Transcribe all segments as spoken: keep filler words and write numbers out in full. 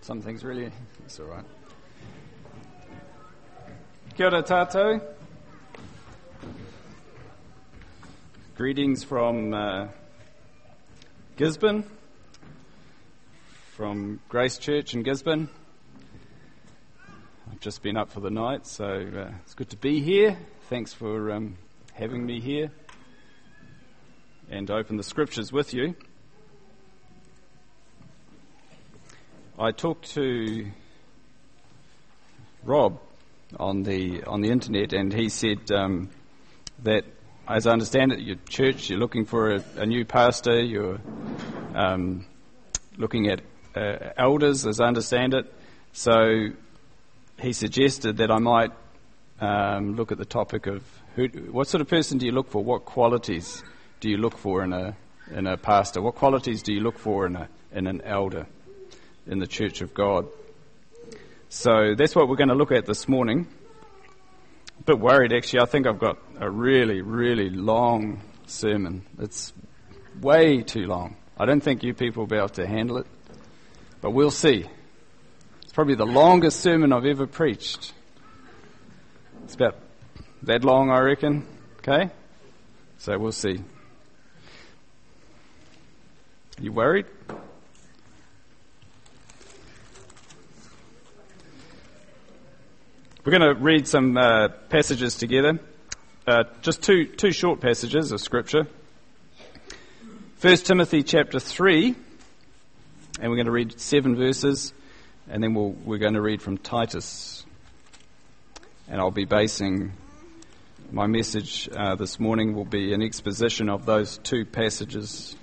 Some things really, it's all right. Kia ora tātou. Greetings from uh, Gisborne, from Grace Church in Gisborne. I've just been up for the night, so uh, it's good to be here. Thanks for um, having me here and open the scriptures with you. I talked to Rob on the on the internet, and he said um, that, as I understand it, your church, you're looking for a, a new pastor, you're um, looking at uh, elders, as I understand it. So he suggested that I might um, look at the topic of who, what sort of person do you look for? What qualities do you look for in a in a pastor? What qualities do you look for in a in an elder in the Church of God? So that's what we're going to look at this morning. A bit worried, actually. I think I've got a really, really long sermon. It's way too long. I don't think you people will be able to handle it, but we'll see. It's probably the longest sermon I've ever preached. It's about that long, I reckon. Okay? So we'll see. You worried? We're going to read some uh, passages together, uh, just two two short passages of Scripture. First Timothy chapter three, and we're going to read seven verses, and then we'll, we're going to read from Titus. And I'll be basing my message uh, this morning will be an exposition of those two passages.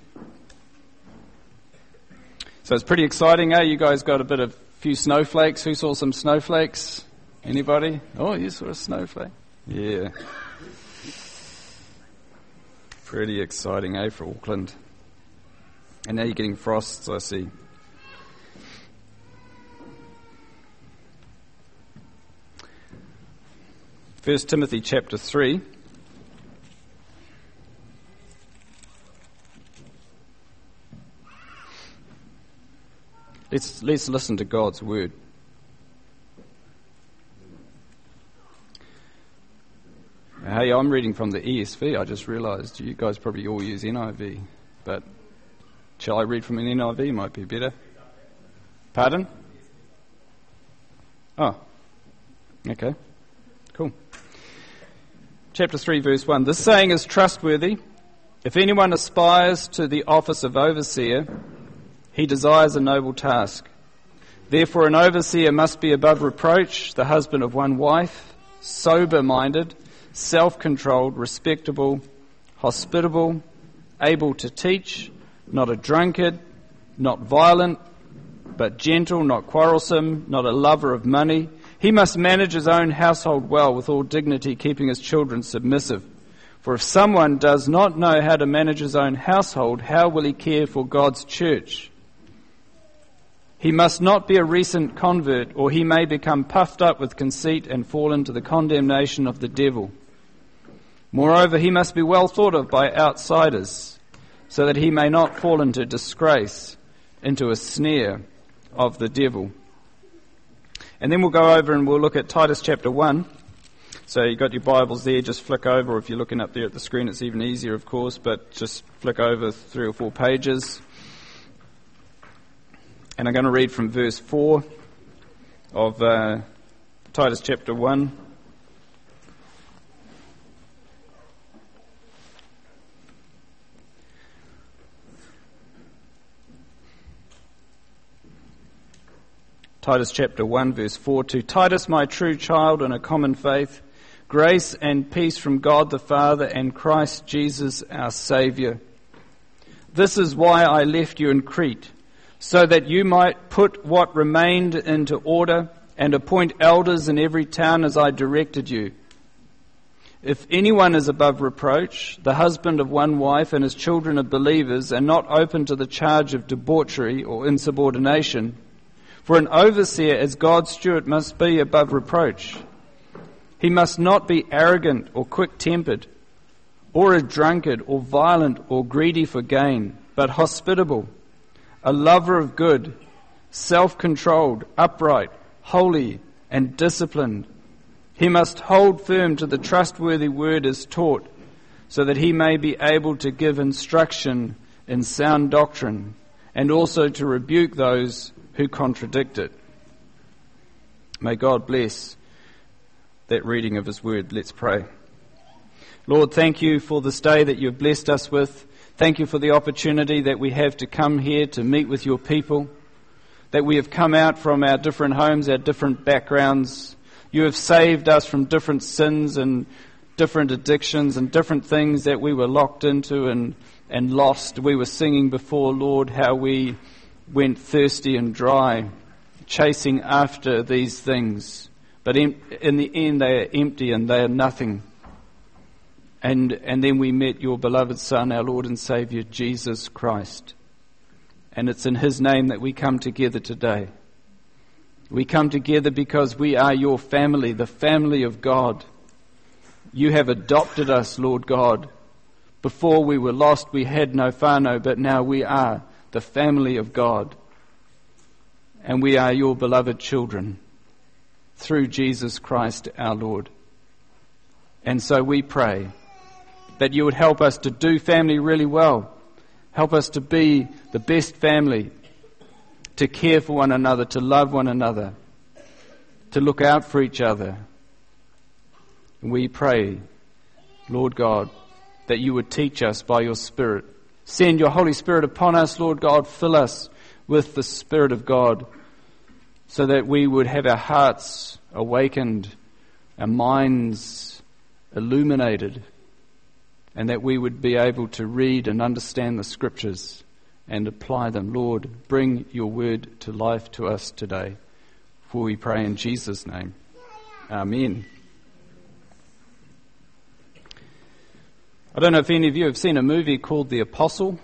So it's pretty exciting, eh? You guys got a bit of few snowflakes. Who saw some snowflakes? Anybody? Oh, you saw a snowflake? Yeah. Pretty exciting, eh, for Auckland. And now you're getting frosts, I see. First Timothy chapter three. Let's, let's listen to God's word. Hey, I'm reading from the E S V. I just realised you guys probably all use N I V, but shall I read from an N I V? Might be better. Pardon? Oh, okay, cool. Chapter three, verse one. This saying is trustworthy. If anyone aspires to the office of overseer, he desires a noble task. Therefore, an overseer must be above reproach, the husband of one wife, sober-minded, self-controlled, respectable, hospitable, able to teach, not a drunkard, not violent, but gentle, not quarrelsome, not a lover of money. He must manage his own household well with all dignity, keeping his children submissive. For if someone does not know how to manage his own household, how will he care for God's church? He must not be a recent convert, or he may become puffed up with conceit and fall into the condemnation of the devil. Moreover, he must be well thought of by outsiders, so that he may not fall into disgrace, into a snare of the devil. And then we'll go over and we'll look at Titus chapter one. So you've got your Bibles there, just flick over. If you're looking up there at the screen, it's even easier, of course, but just flick over three or four pages. And I'm going to read from verse four of uh, Titus chapter one. Titus chapter one, verse four. To Titus, my true child in a common faith, grace and peace from God the Father and Christ Jesus our Saviour. This is why I left you in Crete, so that you might put what remained into order and appoint elders in every town as I directed you. If anyone is above reproach, the husband of one wife and his children are believers and not open to the charge of debauchery or insubordination, for an overseer as God's steward must be above reproach. He must not be arrogant or quick-tempered, or a drunkard or violent or greedy for gain, but hospitable, a lover of good, self-controlled, upright, holy, and disciplined. He must hold firm to the trustworthy word as taught, so that he may be able to give instruction in sound doctrine, and also to rebuke those who contradict it. May God bless that reading of his word. Let's pray. Lord, thank you for this day that you've blessed us with. Thank you for the opportunity that we have to come here to meet with your people, that we have come out from our different homes, our different backgrounds. You have saved us from different sins and different addictions and different things that we were locked into and, and lost. We were singing before, Lord, how we went thirsty and dry, chasing after these things. But in, in the end, they are empty and they are nothing. And, and then we met your beloved Son, our Lord and Saviour, Jesus Christ. And it's in his name that we come together today. We come together because we are your family, the family of God. You have adopted us, Lord God. Before we were lost, we had no whānau, but now we are the family of God. And we are your beloved children through Jesus Christ our Lord. And so we pray that you would help us to do family really well. Help us to be the best family, to care for one another, to love one another, to look out for each other. We pray, Lord God, that you would teach us by your Spirit. Send your Holy Spirit upon us, Lord God. Fill us with the Spirit of God so that we would have our hearts awakened, our minds illuminated, and that we would be able to read and understand the Scriptures and apply them. Lord, bring your word to life to us today. For we pray in Jesus' name. Amen. I don't know if any of you have seen a movie called The Apostle.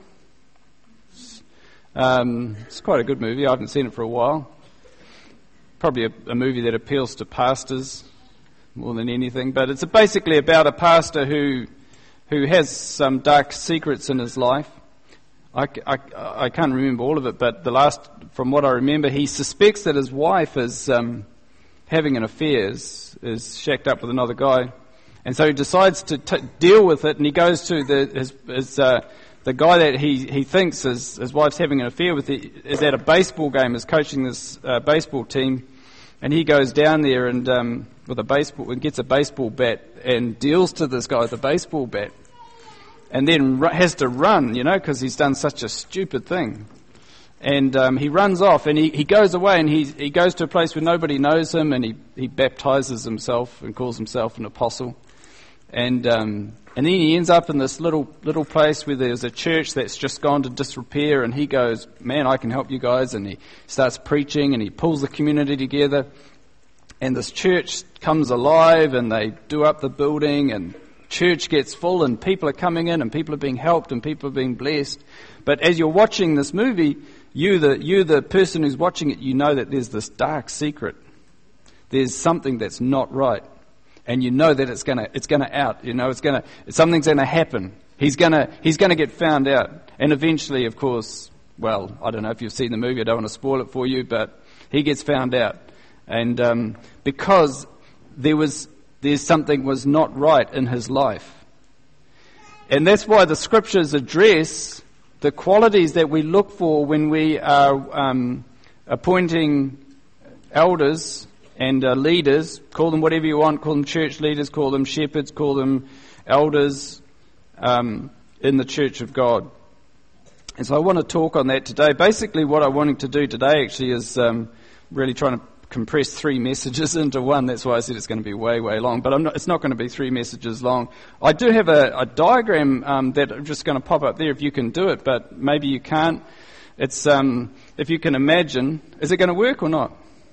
Um, it's quite a good movie. I haven't seen it for a while. Probably a, a movie that appeals to pastors more than anything. But it's basically about a pastor who who has some dark secrets in his life. I, I, I can't remember all of it, but the last, from what I remember, he suspects that his wife is um, having an affair, is, is shacked up with another guy. And so he decides to t- deal with it, and he goes to the his, his, uh, the guy that he, he thinks is, his wife's having an affair with, is at a baseball game, is coaching this uh, baseball team, and he goes down there and um, with a baseball and gets a baseball bat and deals to this guy with a baseball bat, and then r- has to run, you know, because he's done such a stupid thing. And um, he runs off, and he, he goes away, and he he goes to a place where nobody knows him, and he, he baptizes himself and calls himself an apostle. And um, and then he ends up in this little little place where there's a church that's just gone to disrepair, and he goes, man, I can help you guys, and he starts preaching, and he pulls the community together, and this church comes alive, and they do up the building, and church gets full, and people are coming in, and people are being helped, and people are being blessed. But as you're watching this movie, you the you the person who's watching it, you know that there's this dark secret. There's something that's not right. And you know that it's gonna, it's gonna out. You know, it's gonna, something's gonna happen. He's gonna, he's gonna get found out. And eventually, of course, well, I don't know if you've seen the movie. I don't want to spoil it for you, but he gets found out, and um, because there was, there's something was not right in his life, and that's why the Scriptures address the qualities that we look for when we are um, appointing elders and uh, leaders. Call them whatever you want, call them church leaders, call them shepherds, call them elders um, in the church of God. And so I want to talk on that today. Basically what I'm wanting to do today actually is um, really trying to compress three messages into one. That's why I said it's going to be way, way long. But I'm not, it's not going to be three messages long. I do have a, a diagram um, that I'm just going to pop up there if you can do it, but maybe you can't. It's um, if you can imagine. Is it going to work or not?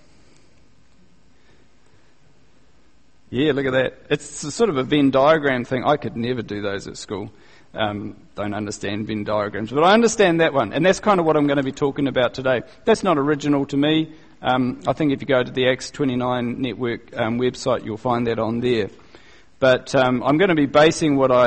Yeah, look at that. It's a sort of a Venn diagram thing. I could never do those at school. Um, don't understand Venn diagrams, but I understand that one. And that's kind of what I'm going to be talking about today. That's not original to me. Um, I think if you go to the Acts twenty-nine Network um, website, you'll find that on there. But um, I'm going to be basing what I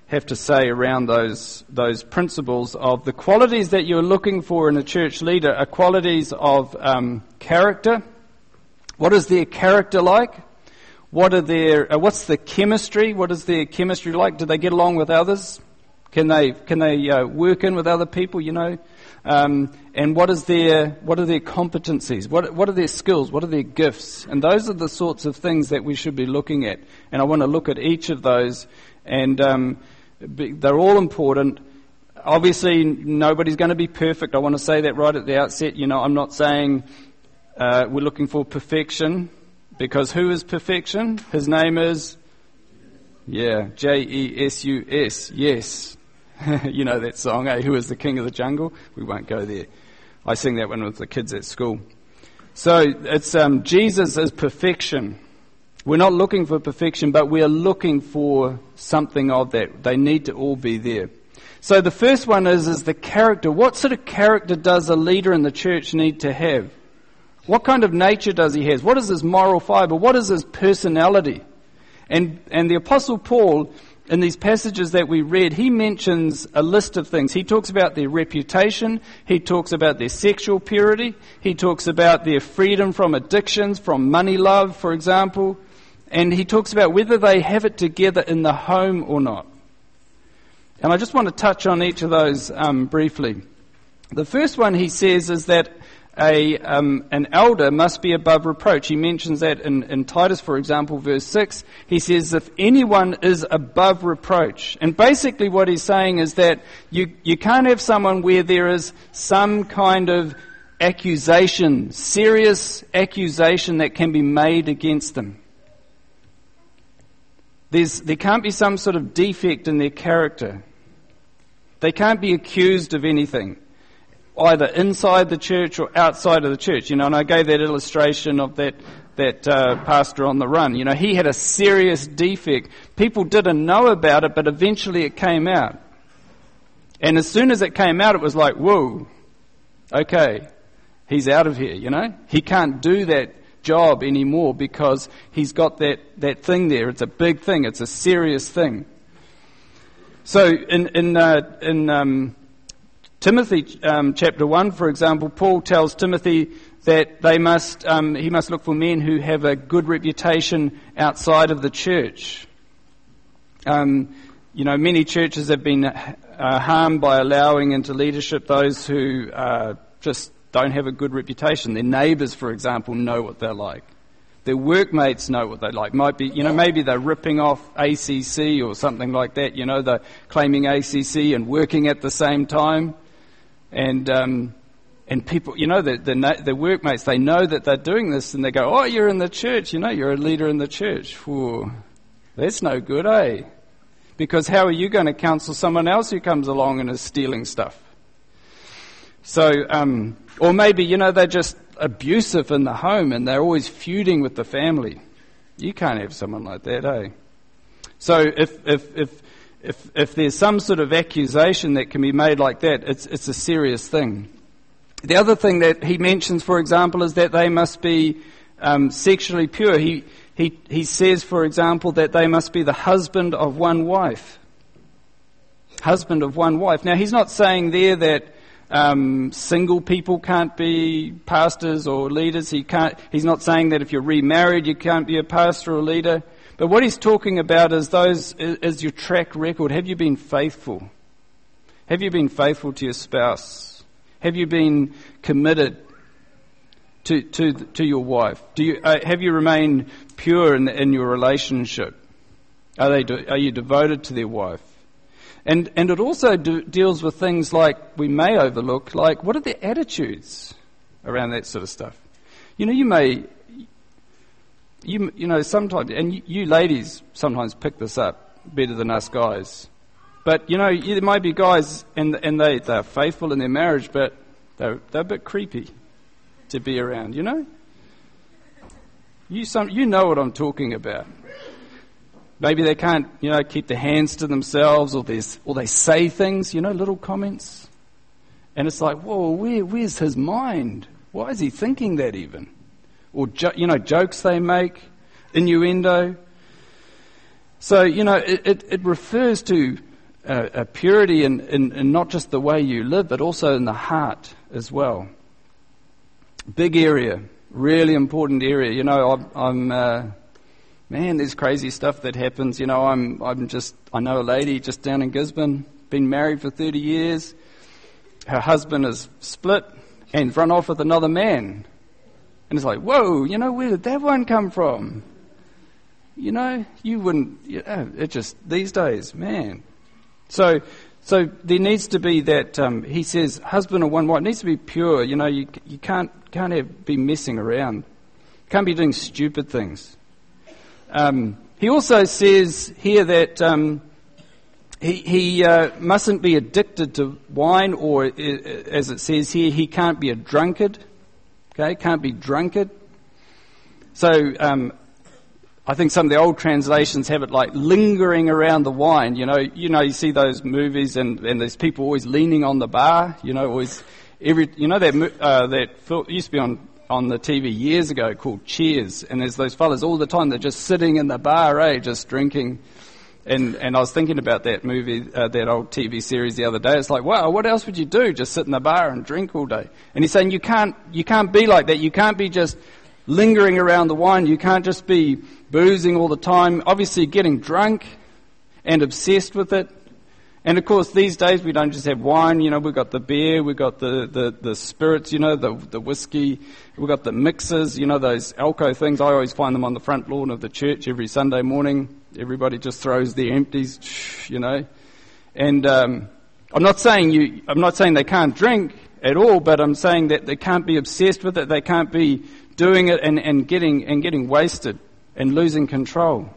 have to say around those those principles of the qualities that you're looking for in a church leader are qualities of um, character. What is their character like? What are their uh, what's the chemistry? What is their chemistry like? Do they get along with others? Can they can they uh, work in with other people? You know, um, and what is their what are their competencies? What what are their skills? What are their gifts? And those are the sorts of things that we should be looking at. And I want to look at each of those, and um, they're all important. Obviously, nobody's going to be perfect. I want to say that right at the outset. You know, I'm not saying uh, we're looking for perfection, because who is perfection? His name is, yeah, J E S U S, yes. You know that song, eh? Who is the king of the jungle? We won't go there. I sing that one with the kids at school. So it's um, Jesus is perfection. We're not looking for perfection, but we are looking for something of that. They need to all be there. So the first one is, is the character. What sort of character does a leader in the church need to have? What kind of nature does he have? What is his moral fibre? What is his personality? And and the Apostle Paul, in these passages that we read, he mentions a list of things. He talks about their reputation. He talks about their sexual purity. He talks about their freedom from addictions, from money love, for example. And he talks about whether they have it together in the home or not. And I just want to touch on each of those um, briefly. The first one he says is that A, um, an elder must be above reproach. He mentions that in, in Titus, for example, verse six. He says, if anyone is above reproach. And basically what he's saying is that you, you can't have someone where there is some kind of accusation, serious accusation that can be made against them. There's, there can't be some sort of defect in their character. They can't be accused of anything, either inside the church or outside of the church. You know, and I gave that illustration of that that uh, pastor on the run. You know, he had a serious defect. People didn't know about it, but eventually it came out. And as soon as it came out, it was like, whoa, okay, he's out of here, you know. He can't do that job anymore because he's got that, that thing there. It's a big thing. It's a serious thing. So in, in, uh, in, um, Timothy um, chapter one, for example, Paul tells Timothy that they must um, he must look for men who have a good reputation outside of the church. Um, you know, many churches have been uh, harmed by allowing into leadership those who uh, just don't have a good reputation. Their neighbours, for example, know what they're like. Their workmates know what they like. Might be, you know, maybe they're ripping off A C C or something like that. You know, they're claiming A C C and working at the same time. And um, and people, you know, the, the the workmates, they know that they're doing this, and they go, "Oh, you're in the church, you know, you're a leader in the church." Whew, that's no good, eh? Because how are you going to counsel someone else who comes along and is stealing stuff? So, um, or maybe, you know, they're just abusive in the home, and they're always feuding with the family. You can't have someone like that, eh? So if if if If if there's some sort of accusation that can be made like that, it's it's a serious thing. The other thing that he mentions, for example, is that they must be um, sexually pure. He he he says, for example, that they must be the husband of one wife. Husband of one wife. Now, he's not saying there that um, single people can't be pastors or leaders. He can't. He's not saying that if you're remarried you can't be a pastor or leader. But what he's talking about is those is your track record. Have you been faithful? Have you been faithful to your spouse? Have you been committed to to to your wife? Do you uh, have you remained pure in in your relationship? Are they are you devoted to their wife? And and it also do, deals with things like we may overlook, like what are their attitudes around that sort of stuff? You know, you may. You you know, sometimes, and you, you ladies sometimes pick this up better than us guys. But, you know, there might be guys, and and they, they're faithful in their marriage, but they're, they're a bit creepy to be around, you know? You some you know what I'm talking about. Maybe they can't, you know, keep their hands to themselves, or, or they say things, you know, little comments. And it's like, whoa, where, where's his mind? Why is he thinking that even? Or, jo- you know, jokes they make, innuendo. So, you know, it, it, it refers to a, a purity in, in, in not just the way you live, but also in the heart as well. Big area, really important area. You know, I'm, I'm uh, man, there's crazy stuff that happens. You know, I'm, I'm just, I know a lady just down in Gisborne, been married for thirty years. Her husband is split and run off with another man. And it's like, whoa, you know, where did that one come from? You know, you wouldn't, you know, it just, these days, man. So, so there needs to be that, um, he says, husband or one wife, it needs to be pure. You know, you you can't, can't have, be messing around. Can't be doing stupid things. Um, he also says here that, um, he, he uh, mustn't be addicted to wine, or uh, as it says here, he can't be a drunkard. Okay, can't be drunkard. So um, I think some of the old translations have it like lingering around the wine. You know, you know, you see those movies, and, and there's people always leaning on the bar. You know, always every. You know that uh, that film used to be on on the T V years ago called Cheers, and there's those fellas all the time. They're just sitting in the bar, eh, just drinking. And and I was thinking about that movie, uh, that old T V series the other day. It's like, wow, what else would you do? Just sit in the bar and drink all day? And he's saying you can't you can't be like that. You can't be just lingering around the wine. You can't just be boozing all the time. Obviously, getting drunk and obsessed with it. And of course, these days we don't just have wine. You know, we've got the beer, we've got the, the, the spirits. You know, the the whiskey. We've got the mixers. You know, those alco things. I always find them on the front lawn of the church every Sunday morning. Everybody just throws their empties, you know. And um, I'm not saying you. I'm not saying they can't drink at all, but I'm saying that they can't be obsessed with it. They can't be doing it and, and getting and getting wasted and losing control.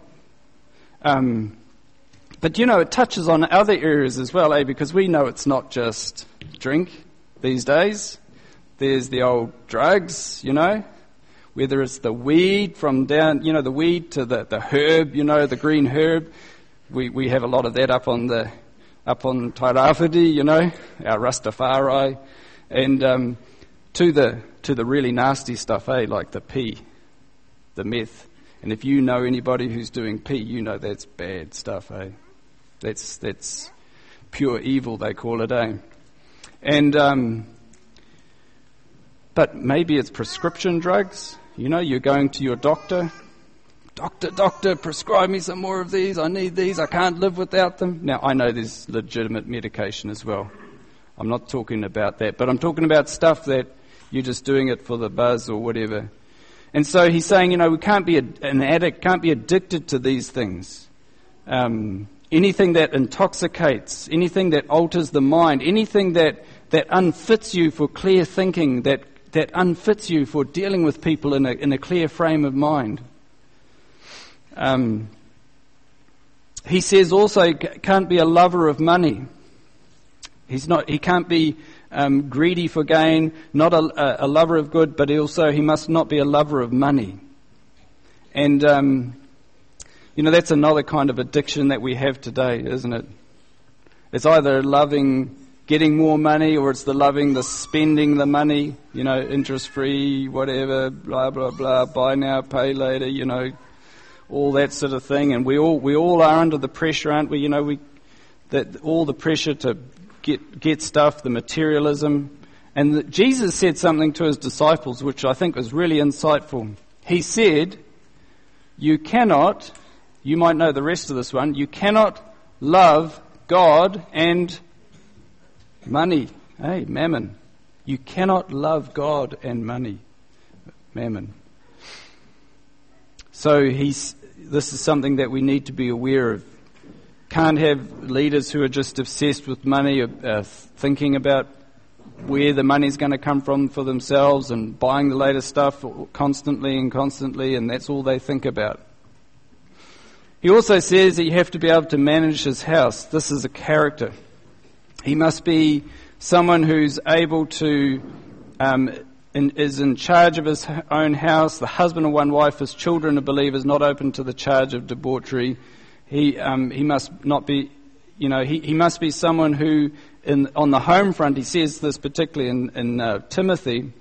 Um, but you know, it touches on other areas as well, eh? Because we know it's not just drink these days. There's the old drugs, you know. Whether it's the weed from down, you know, the weed to the, the herb, you know, the green herb. We we have a lot of that up on the up on Tairāwhiti, you know, our Rastafari, and um, to the to the really nasty stuff, eh, like the pee, the meth. And if you know anybody who's doing pee, you know that's bad stuff, eh? That's that's pure evil, they call it, eh? And um, but maybe it's prescription drugs. You know, you're going to your doctor. Doctor, doctor, prescribe me some more of these. I need these. I can't live without them. Now, I know there's legitimate medication as well. I'm not talking about that. But I'm talking about stuff that you're just doing it for the buzz or whatever. And so he's saying, you know, we can't be a, an addict, can't be addicted to these things. Um, anything that intoxicates, anything that alters the mind, anything that, that unfits you for clear thinking, that that unfits you for dealing with people in a, in a clear frame of mind. Um, he says also can't be a lover of money. He's not. He can't be um, greedy for gain, not a, a lover of good, but also he must not be a lover of money. And um, you know, that's another kind of addiction that we have today, isn't it? It's either loving getting more money, or it's the loving, the spending the money, you know, interest-free, whatever, blah, blah, blah, buy now, pay later, you know, all that sort of thing. And we all we all are under the pressure, aren't we? You know, we that all the pressure to get get stuff, the materialism. And the, Jesus said something to his disciples, which I think was really insightful. He said, you cannot, you might know the rest of this one, you cannot love God and money, hey, mammon. You cannot love God and money, mammon. So he's. This is something that we need to be aware of. Can't have leaders who are just obsessed with money, uh, thinking about where the money's going to come from for themselves and buying the latest stuff constantly and constantly, and that's all they think about. He also says that you have to be able to manage his house. This is a character. He must be someone who's able to, um, in, is in charge of his own house. The husband of one wife, his children are believers, not open to the charge of debauchery. He um, he must not be, you know, he, he must be someone who, in on the home front, he says this particularly in, in uh, Timothy.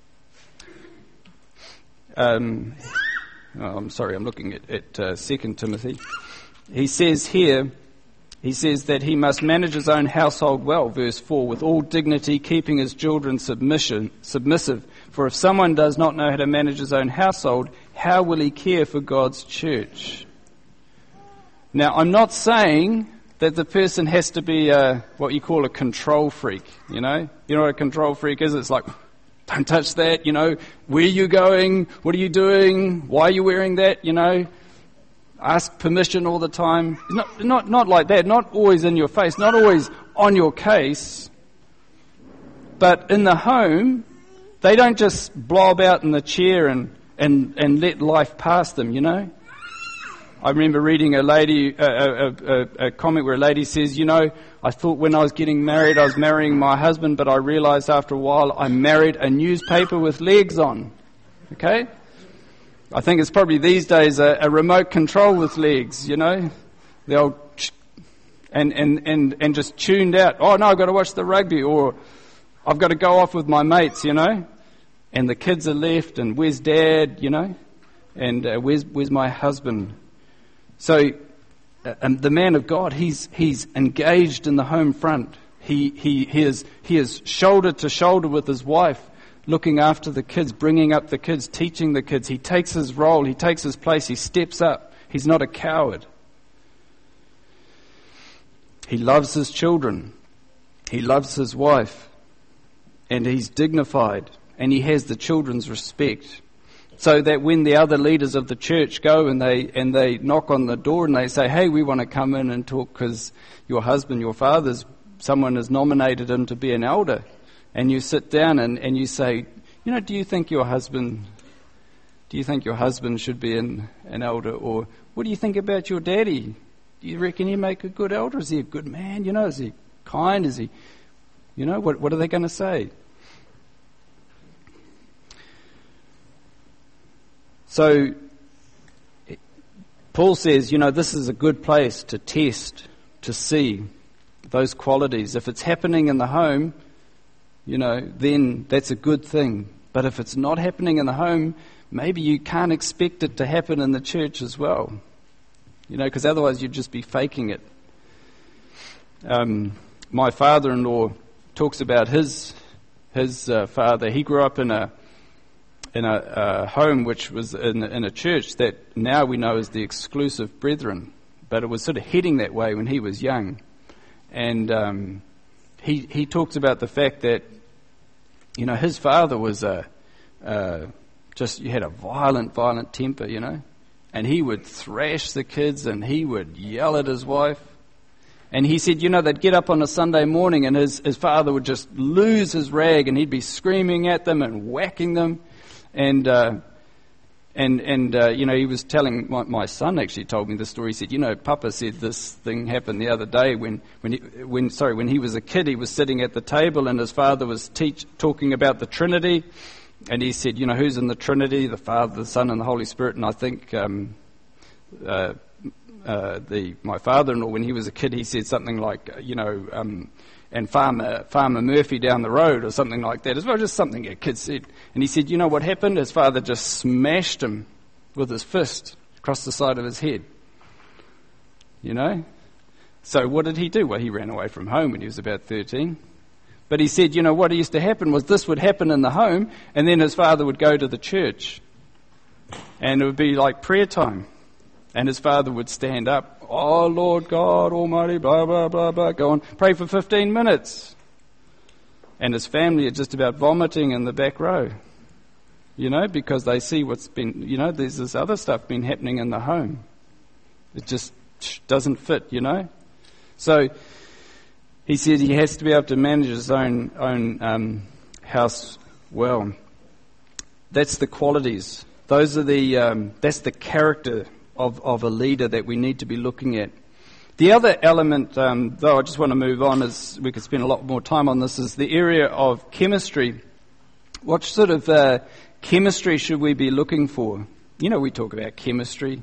Um, oh, I'm sorry, I'm looking at, at uh, Second Timothy. He says here, he says that he must manage his own household well, verse four, with all dignity, keeping his children submission, submissive. For if someone does not know how to manage his own household, how will he care for God's church? Now, I'm not saying that the person has to be a, what you call a control freak, you know? You know what a control freak is? It's like, don't touch that, you know? Where are you going? What are you doing? Why are you wearing that, you know? Ask permission all the time. Not, not, not like that, not always in your face, not always on your case. But in the home, they don't just blob out in the chair and, and, and let life pass them, you know? I remember reading a lady, a, a, a, a comment where a lady says, you know, I thought when I was getting married, I was marrying my husband, but I realized after a while I married a newspaper with legs on. Okay? I think it's probably these days a, a remote control with legs, you know, the old, and, and, and, and just tuned out. Oh no, I've got to watch the rugby, or I've got to go off with my mates, you know, and the kids are left, and where's dad, you know, and uh, where's, where's my husband? So, uh, um, the man of God, he's, he's engaged in the home front. He, he, he is, he is shoulder to shoulder with his wife, looking after the kids, bringing up the kids, teaching the kids. He takes his role, he takes his place, he steps up. He's not a coward. He loves his children. He loves his wife. And he's dignified. And he has the children's respect. So that when the other leaders of the church go and they and they knock on the door and they say, hey, we want to come in and talk because your husband, your father's, someone has nominated him to be an elder. And you sit down and, and you say, you know, do you think your husband, do you think your husband should be an, an elder? Or what do you think about your daddy? Do you reckon he'd make a good elder? Is he a good man? You know, is he kind? Is he, you know, what, what are they going to say? So, Paul says, you know, this is a good place to test, to see those qualities. If it's happening in the home, you know, then that's a good thing. But if it's not happening in the home, maybe you can't expect it to happen in the church as well. You know, because otherwise you'd just be faking it. Um, my father-in-law talks about his his uh, father. He grew up in a in a, a home which was in, in a church that now we know is the Exclusive Brethren, but it was sort of heading that way when he was young. And um, he he talks about the fact that, you know, his father was a uh, just he had a violent, violent temper, you know, and he would thrash the kids and he would yell at his wife. And he said, you know, they'd get up on a Sunday morning and his, his father would just lose his rag and he'd be screaming at them and whacking them. And, uh, and, and, uh, you know, he was telling, my, my son actually told me the story. He said, you know, Papa said this thing happened the other day when, when he, when, sorry, when he was a kid, he was sitting at the table and his father was teach, talking about the Trinity. And he said, you know, who's in the Trinity? The Father, the Son, and the Holy Spirit. And I think, um, uh, uh, the, my father-in-law, when he was a kid, he said something like, you know, um, and Farmer Farmer Murphy down the road or something like that as well, just something a kid said. And he said, you know what happened? His father just smashed him with his fist across the side of his head. You know? So what did he do? Well, he ran away from home when he was about thirteen. But he said, you know, what used to happen was this would happen in the home, and then his father would go to the church. And it would be like prayer time. And his father would stand up, oh, Lord God Almighty, blah, blah, blah, blah, go on, pray for fifteen minutes. And his family are just about vomiting in the back row, you know, because they see what's been, you know, there's this other stuff been happening in the home. It just doesn't fit, you know. So he said he has to be able to manage his own, own um, house well. That's the qualities. Those are the, um, that's the character Of, of a leader that we need to be looking at. The other element, um, though I just want to move on, as we could spend a lot more time on this, is the area of chemistry. What sort of uh, chemistry should we be looking for? You know, we talk about chemistry.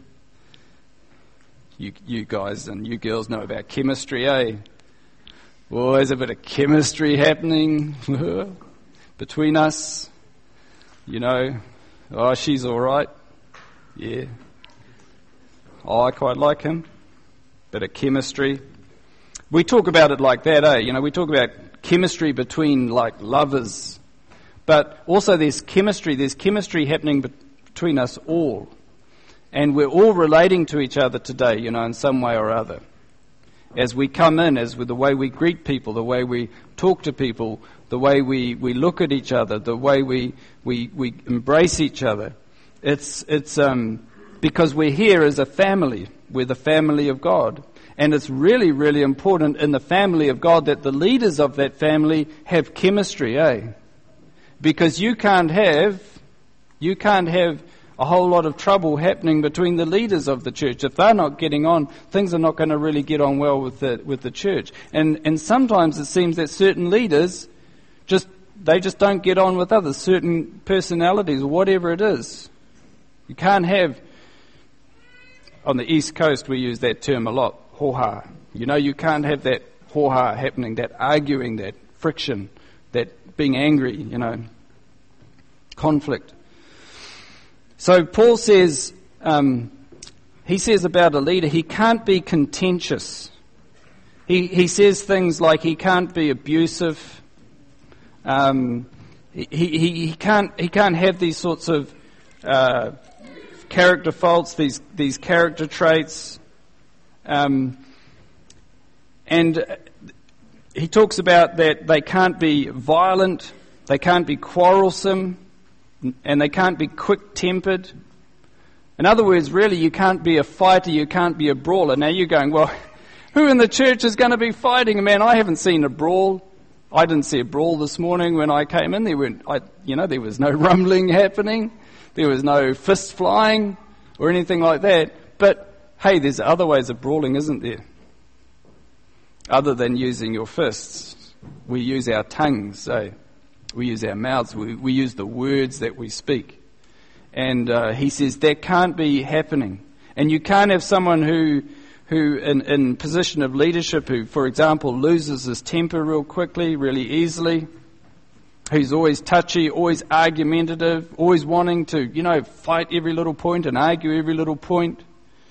You, you guys and you girls know about chemistry, eh? Well, there's a bit of chemistry happening between us. You know, oh, she's all right. Yeah. Oh, I quite like him. Bit of chemistry. We talk about it like that, eh? You know, we talk about chemistry between, like, lovers. But also there's chemistry, there's chemistry happening be- between us all. And we're all relating to each other today, you know, in some way or other. As we come in, as with the way we greet people, the way we talk to people, the way we, we look at each other, the way we, we, we embrace each other. It's, it's um, because we're here as a family. We're the family of God. And it's really, really important in the family of God that the leaders of that family have chemistry, eh? Because you can't have, you can't have a whole lot of trouble happening between the leaders of the church. If they're not getting on, things are not going to really get on well with the, with the church. And, and sometimes it seems that certain leaders just, they just don't get on with others, certain personalities or whatever it is. You can't have, on the East Coast we use that term a lot, ho-ha. You know, you can't have that ho-ha happening, that arguing, that friction, that being angry, you know, conflict. So Paul says, um, he says about a leader, he can't be contentious. He he says things like he can't be abusive. Um, he, he he can't he can't have these sorts of uh, character faults, these these character traits. Um, and he talks about that they can't be violent, they can't be quarrelsome, and they can't be quick-tempered. In other words, really, you can't be a fighter, you can't be a brawler. Now you're going, well, who in the church is going to be fighting? Man, I haven't seen a brawl. I didn't see a brawl this morning when I came in. There weren't, I, you know, there was no rumbling happening. There was no fist flying or anything like that. But, hey, there's other ways of brawling, isn't there? Other than using your fists. We use our tongues, eh? We use our mouths. We, we use the words that we speak. And uh, he says that can't be happening. And you can't have someone who, who in, in position of leadership, who, for example, loses his temper real quickly, really easily, who's always touchy, always argumentative, always wanting to, you know, fight every little point and argue every little point.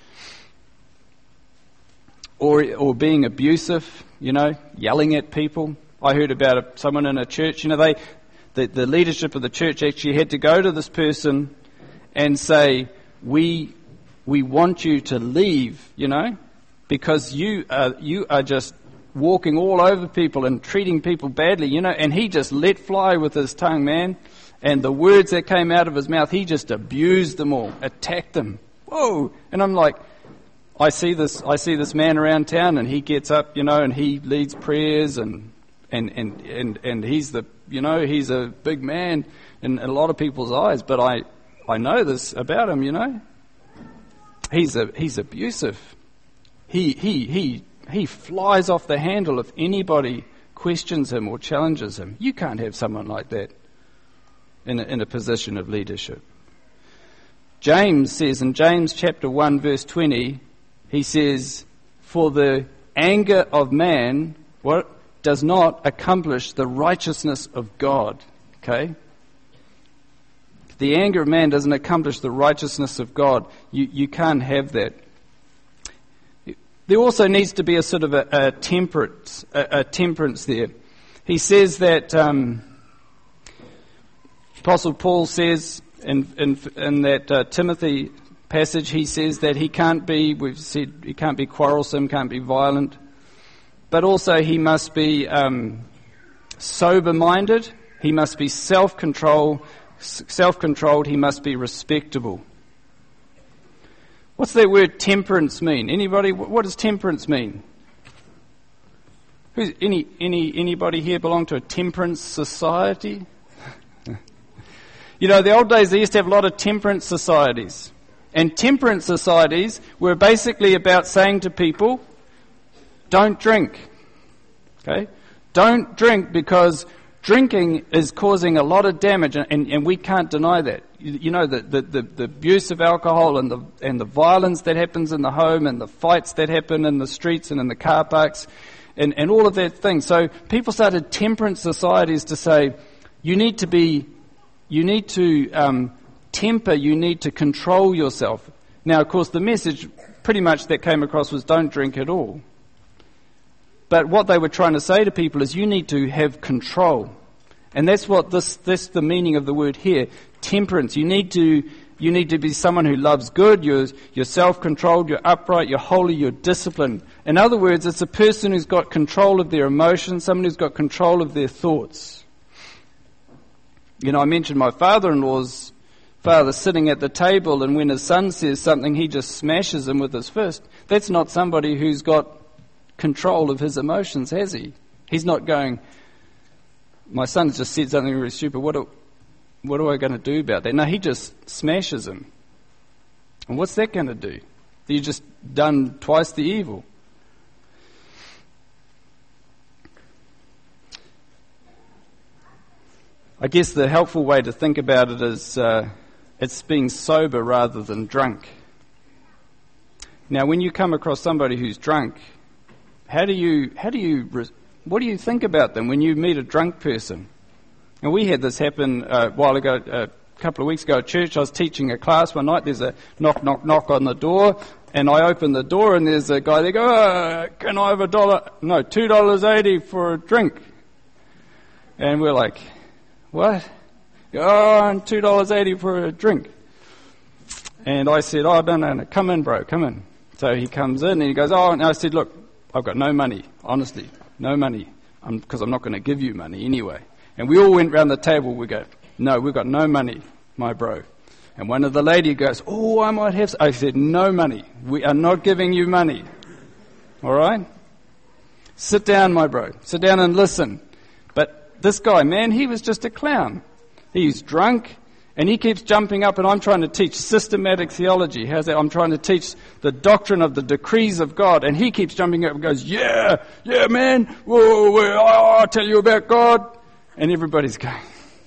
Or, or being abusive, you know, yelling at people. I heard about a, someone in a church, you know, they, the, the leadership of the church actually had to go to this person and say, we, we want you to leave, you know, because you are, you are just walking all over people and treating people badly, you know, and he just let fly with his tongue, man, and the words that came out of his mouth, he just abused them all, attacked them. Whoa! And I'm like, I see this, I see this man around town, and he gets up, you know, and he leads prayers, and and and and and he's the, you know, he's a big man in a lot of people's eyes. But I, I know this about him, you know. He's a he's abusive. He he he he flies off the handle if anybody questions him or challenges him. You can't have someone like that in a, in a position of leadership. James says in James chapter one verse twenty. He says, for the anger of man, what, does not accomplish the righteousness of God. Okay? The anger of man doesn't accomplish the righteousness of God. You, you can't have that. There also needs to be a sort of a, a temperance, a, a temperance there. He says that, um, Apostle Paul says in, in, in that uh, Timothy passage, he says that he can't be, we've said, he can't be quarrelsome, can't be violent, but also he must be um, sober-minded, he must be self-control, self-controlled, he must be respectable. What's that word temperance mean? Anybody, what does temperance mean? Who's, any, any, anybody here belong to a temperance society? You know, the old days they used to have a lot of temperance societies. And temperance societies were basically about saying to people, don't drink. Okay? Don't drink because drinking is causing a lot of damage, and, and, and we can't deny that. You, you know, the, the, the, the abuse of alcohol and the, and the violence that happens in the home and the fights that happen in the streets and in the car parks and, and all of that thing. So people started temperance societies to say, you need to be, you need to... Um, temper, you need to control yourself. Now, of course, the message pretty much that came across was don't drink at all. But what they were trying to say to people is you need to have control. And that's what this, that's the meaning of the word here, temperance. You need to, you need to be someone who loves good, you're, you're self-controlled, you're upright, you're holy, you're disciplined. In other words, it's a person who's got control of their emotions, someone who's got control of their thoughts. You know, I mentioned my father-in-law's father sitting at the table, and when his son says something, he just smashes him with his fist. That's not somebody who's got control of his emotions, has he? He's not going, my son's just said something really stupid, what, do, what am I going to do about that? No, he just smashes him. And what's that going to do? You've just done twice the evil. I guess the helpful way to think about it is uh, it's being sober rather than drunk. Now, when you come across somebody who's drunk, how do you, how do you, what do you think about them when you meet a drunk person? And we had this happen uh, a while ago, uh, a couple of weeks ago at church. I was teaching a class one night. There's a knock, knock, knock on the door, and I open the door, and there's a guy there. Go, oh, can I have a dollar? No, two dollars eighty for a drink. And we're like, what? Oh, and two dollars eighty for a drink. And I said, oh, no, no, no, come in, bro, come in. So he comes in and he goes, oh, and I said, look, I've got no money, honestly, no money, because I'm, I'm not going to give you money anyway. And we all went round the table, we go, no, we've got no money, my bro. And one of the lady goes, oh, I might have, I said, no money, we are not giving you money. All right? Sit down, my bro, sit down and listen. But this guy, man, he was just a clown. He's drunk, and he keeps jumping up, and I'm trying to teach systematic theology. How's that? I'm trying to teach the doctrine of the decrees of God, and he keeps jumping up and goes, yeah, yeah, man, whoa, whoa, oh, I'll tell you about God. And everybody's going,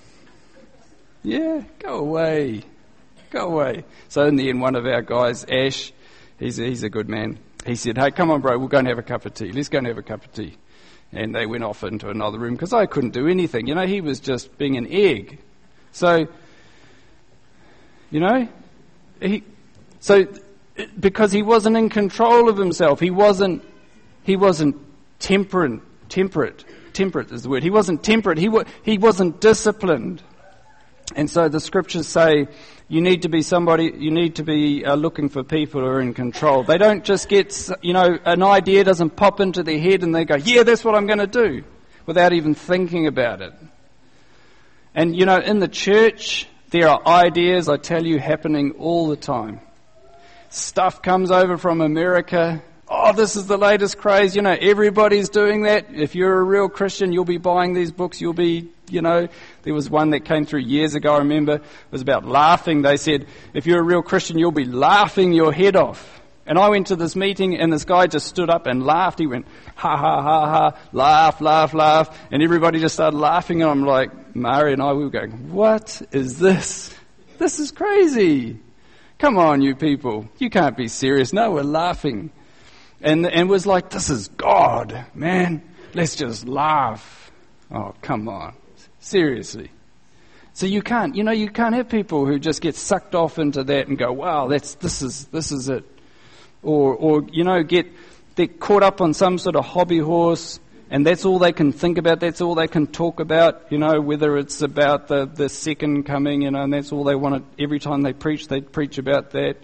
yeah, go away, go away. So in the end, one of our guys, Ash, he's a, he's a good man, he said, hey, come on, bro, we'll go and have a cup of tea. Let's go and have a cup of tea. And they went off into another room because I couldn't do anything. You know, he was just being an egg. So, you know, he, so because he wasn't in control of himself, he wasn't, he wasn't temperate, temperate, temperate is the word. He wasn't temperate. He wa- he wasn't disciplined. And so the scriptures say you need to be somebody, you need to be uh, looking for people who are in control. They don't just get, you know, an idea doesn't pop into their head and they go, yeah, that's what I'm going to do, without even thinking about it. And, you know, in the church, there are ideas, I tell you, happening all the time. Stuff comes over from America. Oh, this is the latest craze. You know, everybody's doing that. If you're a real Christian, you'll be buying these books. You'll be, you know, there was one that came through years ago, I remember. It was about laughing. They said, if you're a real Christian, you'll be laughing your head off. And I went to this meeting and this guy just stood up and laughed. He went, ha, ha, ha, ha, laugh, laugh, laugh. And everybody just started laughing. And I'm like, Mari and I, we were going, what is this? This is crazy. Come on, you people. You can't be serious. No, we're laughing. And and was like, this is God, man. Let's just laugh. Oh, come on. Seriously. So you can't, you know, you can't have people who just get sucked off into that and go, wow, that's this is this is it. Or, or you know, get they're caught up on some sort of hobby horse, and that's all they can think about, that's all they can talk about, you know, whether it's about the, the second coming, you know, and that's all they want to, every time they preach, they preach about that.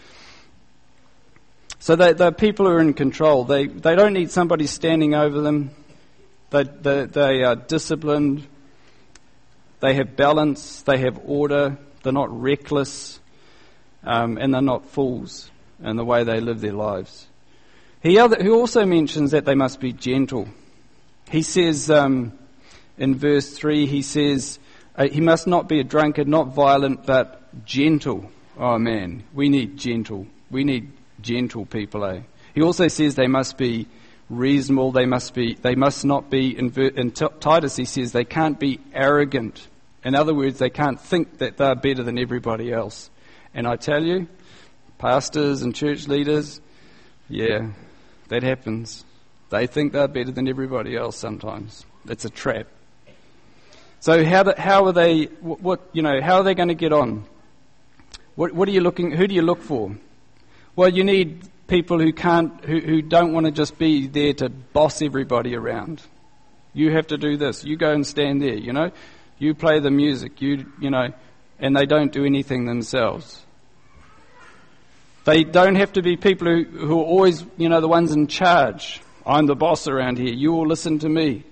So they, they're people who are in control. They they don't need somebody standing over them. They, they, they are disciplined. They have balance. They have order. They're not reckless. Um, and they're not fools in the way they live their lives. He, other, he also mentions that they must be gentle. He says um, in verse three, he says, uh, he must not be a drunkard, not violent, but gentle. Oh man, we need gentle. We need gentle people, eh? He also says they must be reasonable, they must be, they must not be, in, in Titus he says they can't be arrogant. In other words, they can't think that they're better than everybody else. And I tell you, pastors and church leaders, yeah, that happens. They think they're better than everybody else sometimes. It's a trap. So how the, how are they, what, what, you know, how are they going to get on? What, what are you looking, who do you look for? Well, you need people who can't, who, who don't want to just be there to boss everybody around. You have to do this. You go and stand there, you know. You play the music, you, you know, and they don't do anything themselves. They don't have to be people who, who are always, you know, the ones in charge. I'm the boss around here. You all listen to me.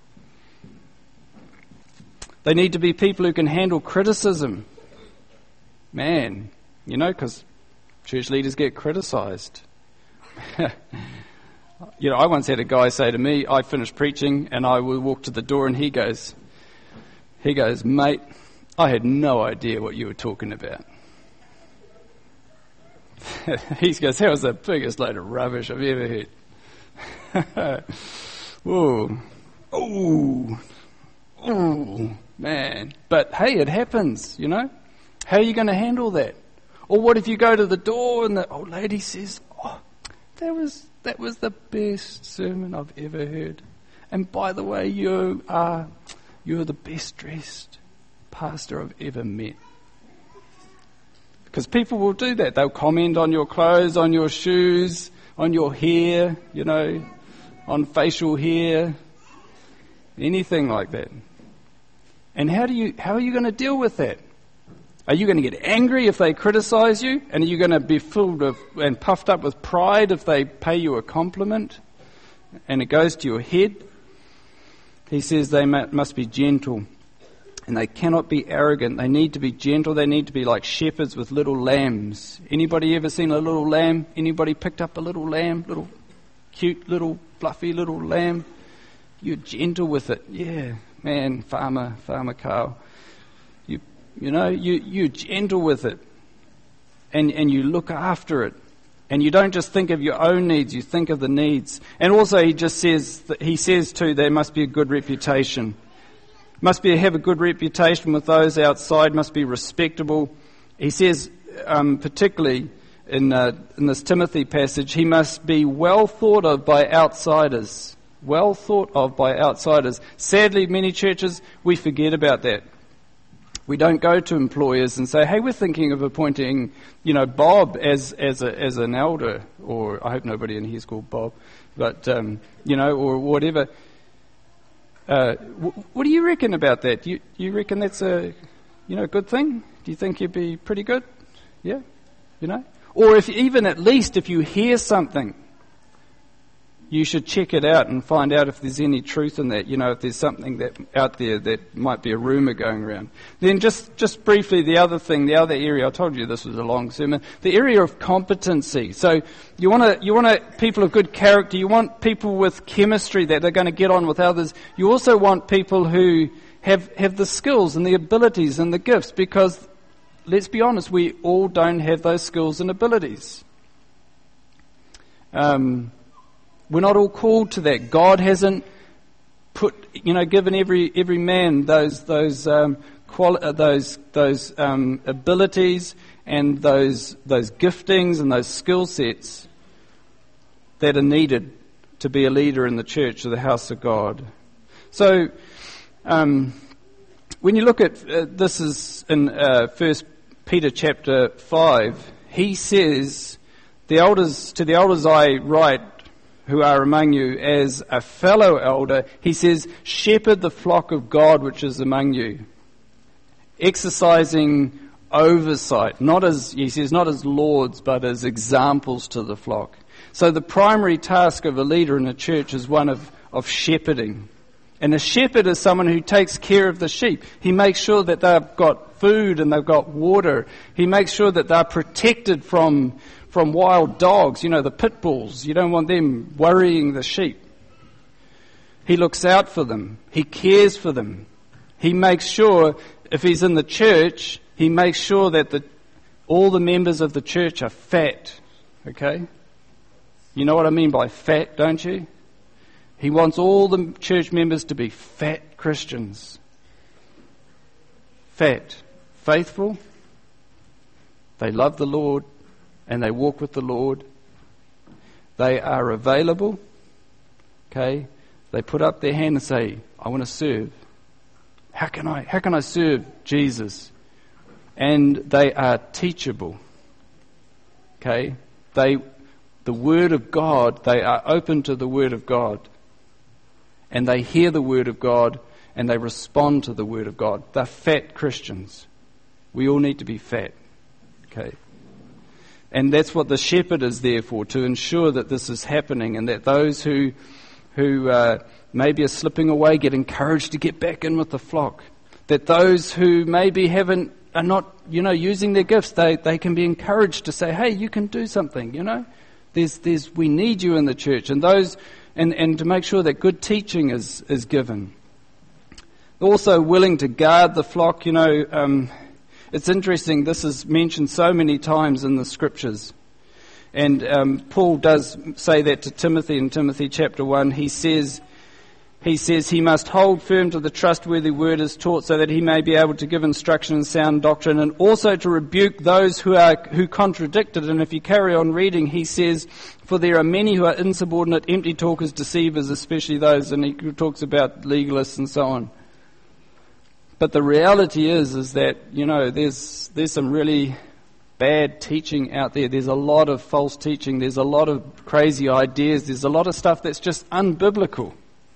They need to be people who can handle criticism. Man, you know, because church leaders get criticised. You know, I once had a guy say to me, I finished preaching and I would walk to the door and he goes, he goes, mate, I had no idea what you were talking about. He goes, that was the biggest load of rubbish I've ever heard. Whoa. Ooh. Ooh. Man. But hey, it happens, you know. How are you going to handle that? Or what if you go to the door and the old lady says, oh, that was that was the best sermon I've ever heard. And by the way, you are you're the best dressed pastor I've ever met. Because people will do that. They'll comment on your clothes, on your shoes, on your hair, you know, on facial hair, anything like that. And how do you how are you going to deal with that? Are you going to get angry if they criticize you? And are you going to be filled with and puffed up with pride if they pay you a compliment and it goes to your head? He says they must be gentle and they cannot be arrogant. They need to be gentle. They need to be like shepherds with little lambs. Anybody ever seen a little lamb? Anybody picked up a little lamb? Little cute, little fluffy little lamb? You're gentle with it. Yeah, man, farmer, farmer Carl. You You know, you, you're gentle with it and, and you look after it. And you don't just think of your own needs, you think of the needs. And also he just says, that he says too, there must be a good reputation. Must be have a good reputation with those outside, must be respectable. He says, um, particularly in, uh, in this Timothy passage, he must be well thought of by outsiders. Well thought of by outsiders. Sadly, many churches, we forget about that. We don't go to employers and say, hey, we're thinking of appointing, you know, Bob as as a, as an elder, or I hope nobody in here is called Bob, but, um, you know, or whatever. Uh, w- what do you reckon about that? Do you, you reckon that's a, you know, good thing? Do you think you'd be pretty good? Yeah, you know? Or if even at least if you hear something, you should check it out and find out if there's any truth in that, you know, if there's something that out there that might be a rumour going around. Then just, just briefly, the other thing, the other area, I told you this was a long sermon, the area of competency. So you want to, you want to, people of good character, you want people with chemistry that they're going to get on with others. You also want people who have, have the skills and the abilities and the gifts, because let's be honest, we all don't have those skills and abilities. Um... We're not all called to that. God hasn't put, you know, given every every man those those um, quali- uh, those those um, abilities and those those giftings and those skill sets that are needed to be a leader in the church or the house of God. So, um, when you look at uh, this is in uh, First Peter chapter five, he says, "The elders to the elders I write, who are among you as a fellow elder," he says, "shepherd the flock of God which is among you," exercising oversight, not as, he says, not as lords, but as examples to the flock. So the primary task of a leader in a church is one of, of shepherding. And a shepherd is someone who takes care of the sheep. He makes sure that they've got food and they've got water. He makes sure that they're protected from from wild dogs, you know, the pit bulls. You don't want them worrying the sheep. He looks out for them. He cares for them. He makes sure, if he's in the church, he makes sure that the, all the members of the church are fat. Okay? You know what I mean by fat, don't you? He wants all the church members to be fat Christians. Fat. Faithful. They love the Lord. And they walk with the Lord. They are available. Okay? They put up their hand and say, I want to serve. How can I, how can I serve Jesus? And they are teachable. Okay? They, the the Word of God, they are open to the Word of God. And they hear the Word of God and they respond to the Word of God. They're fat Christians. We all need to be fat. Okay. And that's what the shepherd is there for, to ensure that this is happening and that those who who uh, maybe are slipping away get encouraged to get back in with the flock. That those who maybe haven't, are not, you know, using their gifts, they, they can be encouraged to say, hey, you can do something, you know. There's, there's, we need you in the church. And those, and, and to make sure that good teaching is, is given. Also willing to guard the flock, you know, um, it's interesting, this is mentioned so many times in the scriptures. And um, Paul does say that to Timothy in Timothy chapter one. He says, he says he must hold firm to the trustworthy word as taught, so that he may be able to give instruction in sound doctrine, and also to rebuke those who are who contradict it. And if you carry on reading, he says, for there are many who are insubordinate, empty talkers, deceivers, especially those, and he talks about legalists and so on. But the reality is, is that, you know, there's there's some really bad teaching out there. There's a lot of false teaching. There's a lot of crazy ideas. There's a lot of stuff that's just unbiblical.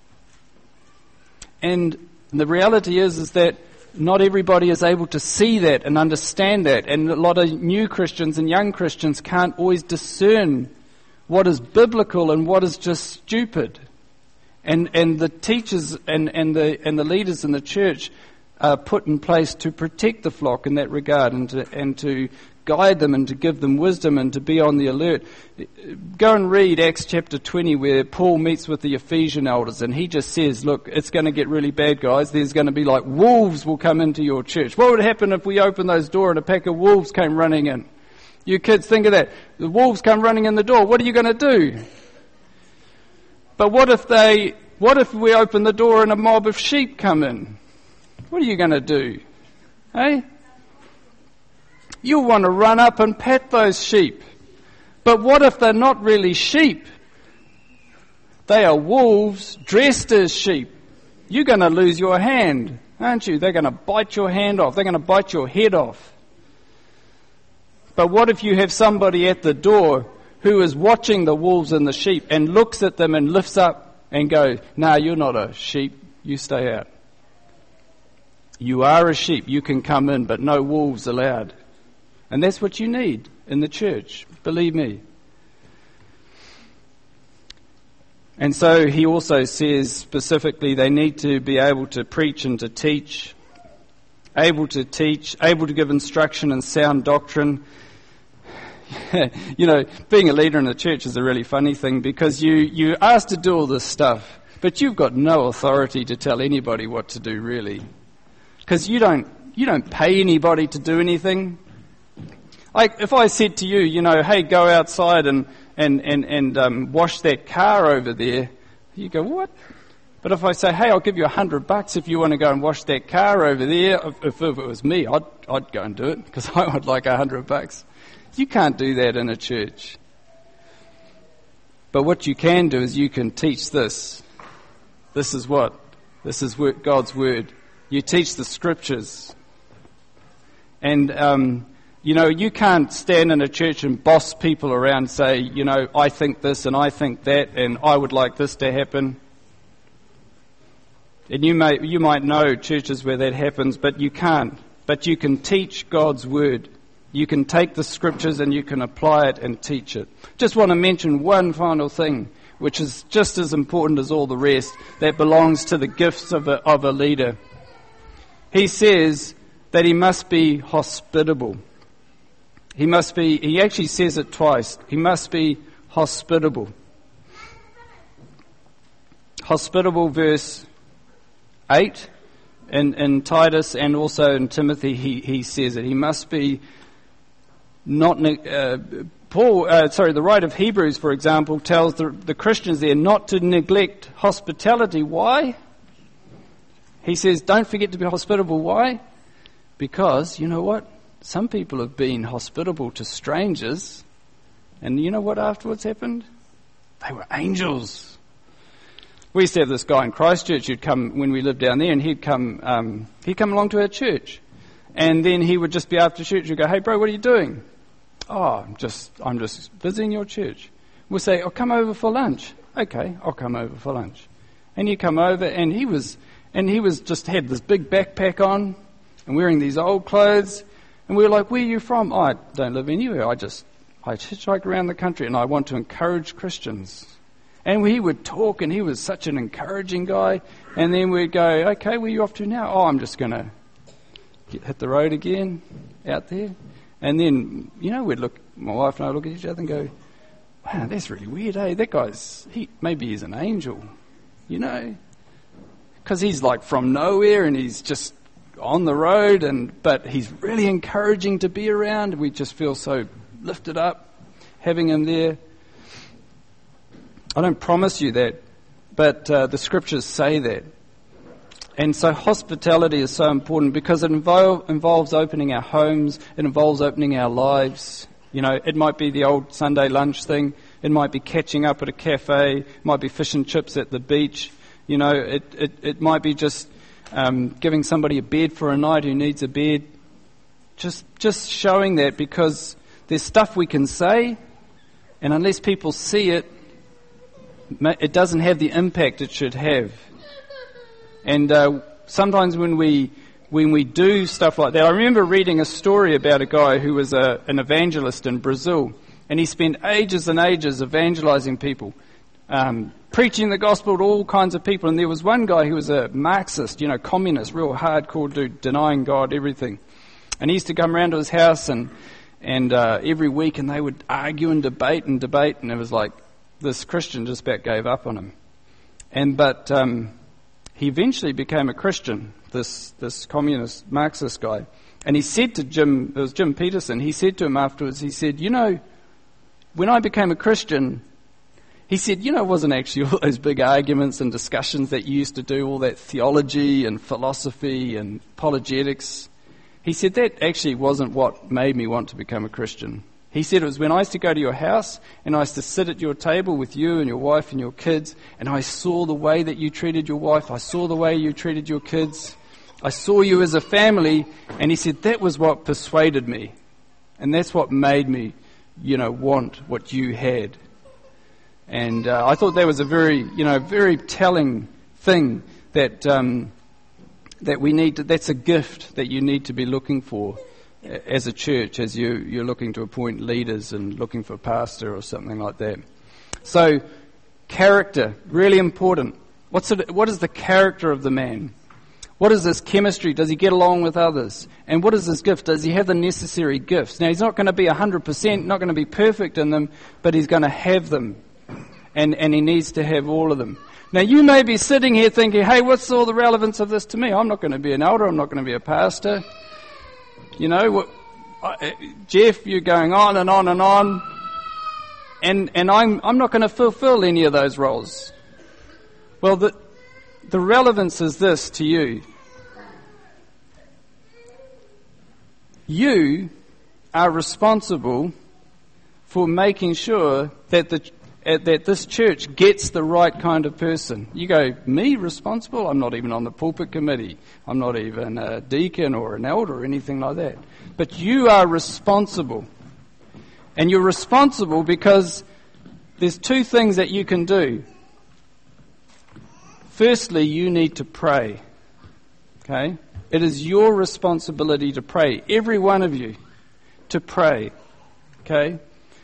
And the reality is, is that not everybody is able to see that and understand that. And a lot of new Christians and young Christians can't always discern what is biblical and what is just stupid. And and the teachers and, and the and the leaders in the church are put in place to protect the flock in that regard, and to and to guide them and to give them wisdom and to be on the alert. Go and read Acts chapter twenty, where Paul meets with the Ephesian elders, and he just says, look, it's going to get really bad, guys. There's going to be like wolves will come into your church. What would happen if we opened those doors and a pack of wolves came running in? You kids, think of that. The wolves come running in the door. What are you going to do? But what if they, what if we open the door and a mob of sheep come in? What are you going to do? Hey? You'll want to run up and pat those sheep. But what if they're not really sheep? They are wolves dressed as sheep. You're going to lose your hand, aren't you? They're going to bite your hand off. They're going to bite your head off. But what if you have somebody at the door who is watching the wolves and the sheep and looks at them and lifts up and goes, no, you're not a sheep. You stay out. You are a sheep. You can come in, but no wolves allowed. And that's what you need in the church, believe me. And so he also says specifically they need to be able to preach and to teach, able to teach, able to give instruction and sound doctrine. You know, being a leader in the church is a really funny thing, because you, you're asked to do all this stuff, but you've got no authority to tell anybody what to do, really. Because you don't you don't pay anybody to do anything. Like if I said to you, you know, hey, go outside and and and and um, wash that car over there, you go, what? But if I say, hey, I'll give you a hundred bucks if you want to go and wash that car over there, if, if it was me, I'd I'd go and do it, because I would like a hundred bucks. You can't do that in a church. But what you can do is you can teach this. This is what? This is God's word. You teach the scriptures. And, um, you know, you can't stand in a church and boss people around and say, you know, I think this and I think that and I would like this to happen. And you may, you might know churches where that happens, but you can't. But you can teach God's word. You can take the scriptures and you can apply it and teach it. Just want to mention one final thing, which is just as important as all the rest, that belongs to the gifts of a, of a leader. He says that he must be hospitable. He must be, he actually says it twice. He must be hospitable. Hospitable, verse eight, in, in Titus and also in Timothy, he, he says it. He must be not, uh, Paul, uh, sorry, the writer of Hebrews, for example, tells the, the Christians there not to neglect hospitality. Why? He says, don't forget to be hospitable. Why? Because, you know what? Some people have been hospitable to strangers, and you know what afterwards happened? They were angels. We used to have this guy in Christchurch who'd come when we lived down there, and he'd come, um, he'd come along to our church, and then he would just be after church and go, hey bro, what are you doing? Oh, I'm just, I'm just visiting your church. We'll say, "Oh, come over for lunch." Okay, I'll come over for lunch. And you come over, and he was, and he was just had this big backpack on, and wearing these old clothes. And we were like, "Where are you from?" "Oh, I don't live anywhere. I just I hitchhike around the country, and I want to encourage Christians." And he would talk, and he was such an encouraging guy. And then we'd go, "Okay, where are you off to now?" "Oh, I'm just going to hit the road again out there." And then, you know, we'd look, my wife and I look at each other and go, "Wow, that's really weird, eh? That guy's, he maybe he's an angel, you know, because he's like from nowhere and he's just on the road, and but he's really encouraging to be around. We just feel so lifted up having him there." I don't promise you that, but uh, the scriptures say that. And so hospitality is so important because it involve, involves opening our homes, it involves opening our lives. You know, it might be the old Sunday lunch thing, it might be catching up at a cafe, it might be fish and chips at the beach, you know, it, it, it might be just um, giving somebody a bed for a night who needs a bed. Just, just showing that, because there's stuff we can say, and unless people see it, it doesn't have the impact it should have. And uh, sometimes when we when we do stuff like that, I remember reading a story about a guy who was a, an evangelist in Brazil, and he spent ages and ages evangelizing people, um, preaching the gospel to all kinds of people. And there was one guy who was a Marxist, you know, communist, real hardcore dude, denying God, everything. And he used to come around to his house and and uh, every week, and they would argue and debate and debate, and it was like this Christian just about gave up on him. And but um, he eventually became a Christian, this this communist Marxist guy. And he said to Jim, it was Jim Peterson, he said to him afterwards, he said, "You know, when I became a Christian," he said, "you know, it wasn't actually all those big arguments and discussions that you used to do, all that theology and philosophy and apologetics." He said, "That actually wasn't what made me want to become a Christian." He said, "It was when I used to go to your house and I used to sit at your table with you and your wife and your kids, and I saw the way that you treated your wife, I saw the way you treated your kids, I saw you as a family," and he said, "that was what persuaded me. And that's what made me, you know, want what you had." And uh, I thought that was a very, you know, very telling thing that um, that we need to, that's a gift that you need to be looking for as a church, as you, you're looking to appoint leaders and looking for a pastor or something like that. So, character, really important. What's it, what is the character of the man? What is his chemistry? Does he get along with others? And what is his gift? Does he have the necessary gifts? Now, he's not going to be one hundred percent, not going to be perfect in them, but he's going to have them. And, and he needs to have all of them. Now, you may be sitting here thinking, "Hey, what's all the relevance of this to me? I'm not going to be an elder. I'm not going to be a pastor." You know, what, uh, Jeff, you're going on and on and on, and and I'm I'm not going to fulfill any of those roles. Well, the the relevance is this to you. You are responsible for making sure that the uh, that this church gets the right kind of person. You go, "Me responsible? I'm not even on the pulpit committee. I'm not even a deacon or an elder or anything like that." But you are responsible. And you're responsible because there's two things that you can do. Firstly, you need to pray. Okay? It is your responsibility to pray. Every one of you to pray. Okay?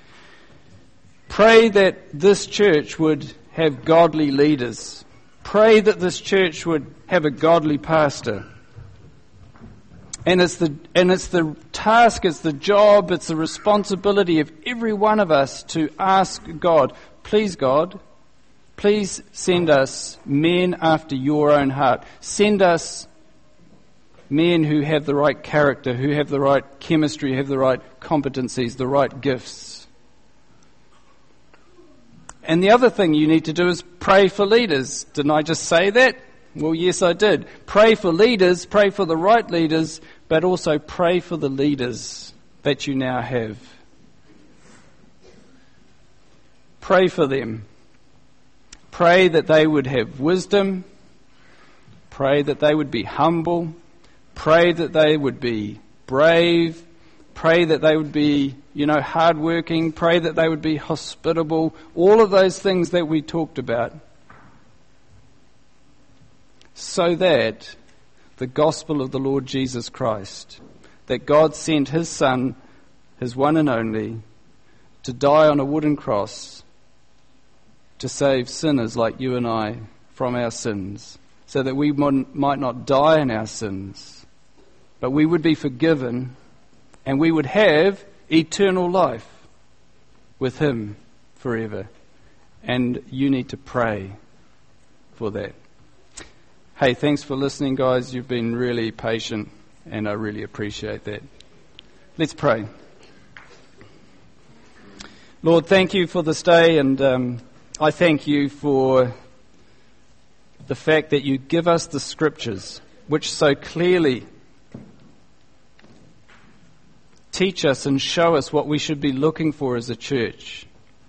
Pray that this church would have godly leaders. Pray that this church would have a godly pastor. And it's the and it's the task, it's the job, it's the responsibility of every one of us to ask God, "Please, God, please send us men after your own heart. Send us men who have the right character, who have the right chemistry, have the right competencies, the right gifts." And the other thing you need to do is pray for leaders. Didn't I just say that? Well, yes, I did. Pray for leaders, pray for the right leaders, but also pray for the leaders that you now have. Pray for them. Pray that they would have wisdom. Pray that they would be humble. Pray that they would be brave. Pray that they would be, you know, hardworking. Pray that they would be hospitable. All of those things that we talked about. So that the gospel of the Lord Jesus Christ, that God sent his Son, his one and only, to die on a wooden cross to save sinners like you and I from our sins, so that we might not die in our sins, but we would be forgiven and we would have eternal life with him forever. And you need to pray for that. Hey, thanks for listening, guys. You've been really patient, and I really appreciate that. Let's pray. Lord, thank you for this day, and um, I thank you for the fact that you give us the scriptures, which so clearly teach us and show us what we should be looking for as a church.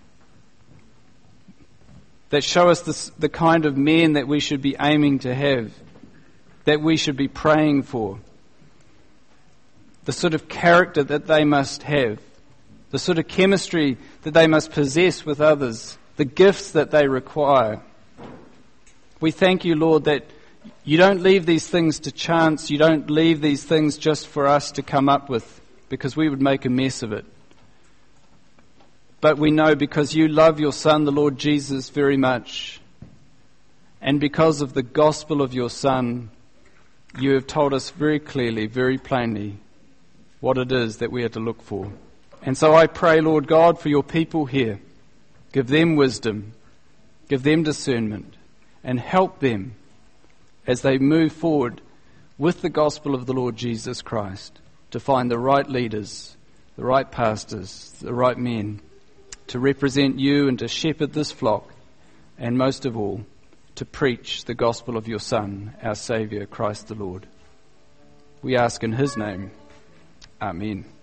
That show us this, the kind of men that we should be aiming to have, that we should be praying for, the sort of character that they must have, the sort of chemistry that they must possess with others, the gifts that they require. We thank you, Lord, that you don't leave these things to chance. You don't leave these things just for us to come up with, because we would make a mess of it. But we know because you love your Son, the Lord Jesus, very much, and because of the gospel of your Son, you have told us very clearly, very plainly, what it is that we are to look for. And so I pray, Lord God, for your people here. Give them wisdom, give them discernment, and help them as they move forward with the gospel of the Lord Jesus Christ to find the right leaders, the right pastors, the right men to represent you and to shepherd this flock, and most of all, to preach the gospel of your Son, our Saviour, Christ the Lord. We ask in his name. Amen.